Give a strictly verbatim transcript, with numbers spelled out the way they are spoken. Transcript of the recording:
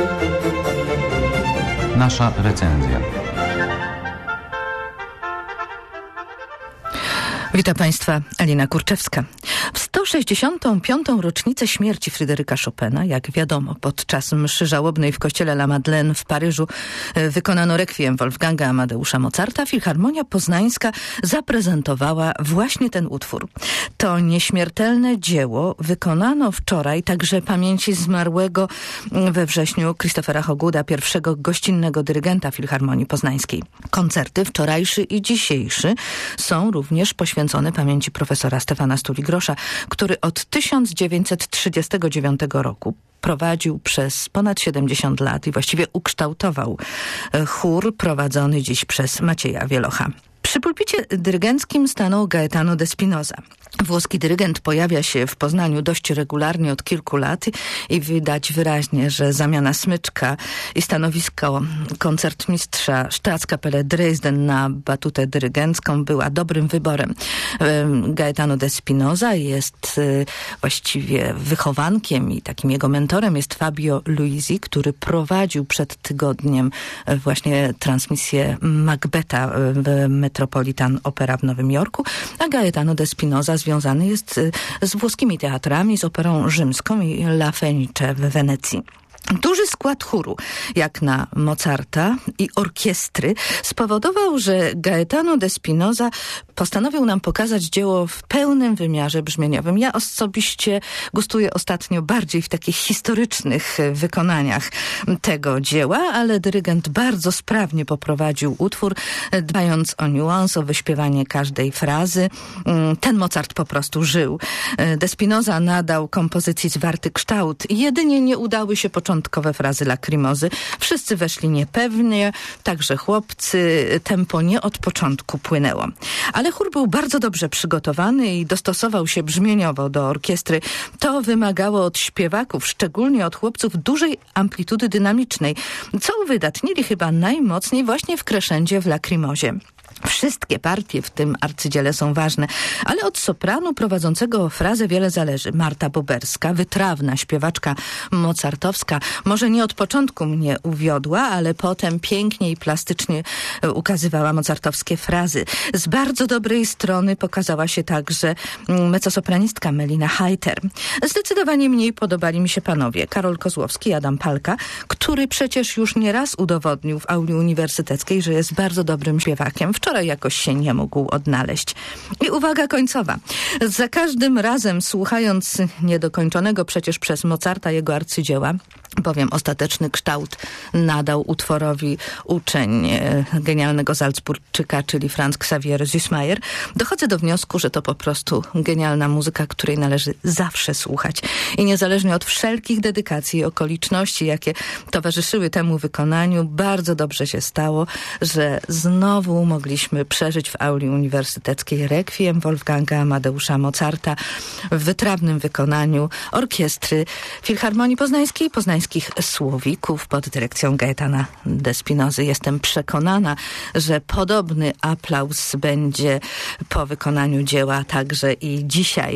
Nasza recenzja. Witam Państwa, Alina Kurczewska. W sto sześćdziesiątą piątą rocznicę śmierci Fryderyka Chopina, jak wiadomo, podczas mszy żałobnej w kościele La Madeleine w Paryżu wykonano rekwiem Wolfganga Amadeusza Mozarta, Filharmonia Poznańska zaprezentowała właśnie ten utwór. To nieśmiertelne dzieło wykonano wczoraj także pamięci zmarłego we wrześniu Christophera Hoggwooda, pierwszego gościnnego dyrygenta Filharmonii Poznańskiej. Koncerty wczorajszy i dzisiejszy są również poświęcone pamięci profesora Stefana Stuli-Grosza, który od tysiąc dziewięćset trzydziestego dziewiątego roku prowadził przez ponad siedemdziesiąt lat i właściwie ukształtował chór prowadzony dziś przez Macieja Wielocha. Przy pulpicie dyrygenckim stanął Gaetano de Spinoza. Włoski dyrygent pojawia się w Poznaniu dość regularnie od kilku lat i widać wyraźnie, że zamiana smyczka i stanowisko koncertmistrza Staatskapelle Dresden na batutę dyrygencką była dobrym wyborem. Gaetano de Spinoza jest właściwie wychowankiem i takim jego mentorem jest Fabio Luisi, który prowadził przed tygodniem właśnie transmisję Macbetha w Metropolitan Opera w Nowym Jorku, a Gaetano de Spinoza związany jest z włoskimi teatrami, z operą rzymską i La Fenice w Wenecji. Duży skład chóru, jak na Mozarta i orkiestry, spowodował, że Gaetano de Spinoza postanowił nam pokazać dzieło w pełnym wymiarze brzmieniowym. Ja osobiście gustuję ostatnio bardziej w takich historycznych wykonaniach tego dzieła, ale dyrygent bardzo sprawnie poprowadził utwór, dbając o niuans, o wyśpiewanie każdej frazy. Ten Mozart po prostu żył. De Spinoza nadał kompozycji zwarty kształt. Jedynie nie udały się początkowe początkowe frazy lakrimozy. Wszyscy weszli niepewnie, także chłopcy. Tempo nie od początku płynęło. Ale chór był bardzo dobrze przygotowany i dostosował się brzmieniowo do orkiestry. To wymagało od śpiewaków, szczególnie od chłopców, dużej amplitudy dynamicznej, co uwydatnili chyba najmocniej właśnie w crescendzie w lakrimozie. Wszystkie partie w tym arcydziele są ważne, ale od sopranu prowadzącego frazę wiele zależy. Marta Boberska, wytrawna śpiewaczka mozartowska, może nie od początku mnie uwiodła, ale potem pięknie i plastycznie ukazywała mozartowskie frazy. Z bardzo dobrej strony pokazała się także mezzosopranistka Melina Heiter. Zdecydowanie mniej podobali mi się panowie Karol Kozłowski i Adam Palka, który przecież już nieraz udowodnił w auli uniwersyteckiej, że jest bardzo dobrym śpiewakiem. Wczoraj jakoś się nie mógł odnaleźć. I uwaga końcowa. Za każdym razem, słuchając niedokończonego przecież przez Mozarta jego arcydzieła, bowiem ostateczny kształt nadał utworowi uczeń e, genialnego Salzburczyka, czyli Franz Xavier Süssmayr, dochodzę do wniosku, że to po prostu genialna muzyka, której należy zawsze słuchać. I niezależnie od wszelkich dedykacji i okoliczności, jakie towarzyszyły temu wykonaniu, bardzo dobrze się stało, że znowu mogliśmy przeżyć w auli uniwersyteckiej rekwiem Wolfganga Amadeusza Mozarta w wytrawnym wykonaniu orkiestry Filharmonii Poznańskiej, Poznańskiej Słowików pod dyrekcją Gaetana de Spinozy. Jestem przekonana, że podobny aplauz będzie po wykonaniu dzieła także i dzisiaj.